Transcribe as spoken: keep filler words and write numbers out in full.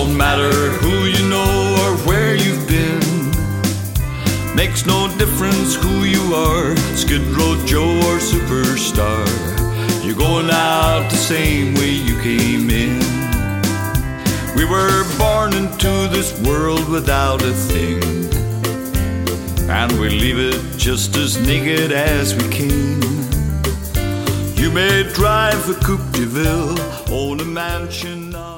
Don't matter who you know or where you've been. Makes no difference who you are, Skid Row Joe or superstar. You're going out the same way you came in. We were born into this world without a thing, and we leave it just as naked as we came. You may drive a Coupe de Ville, own a mansion.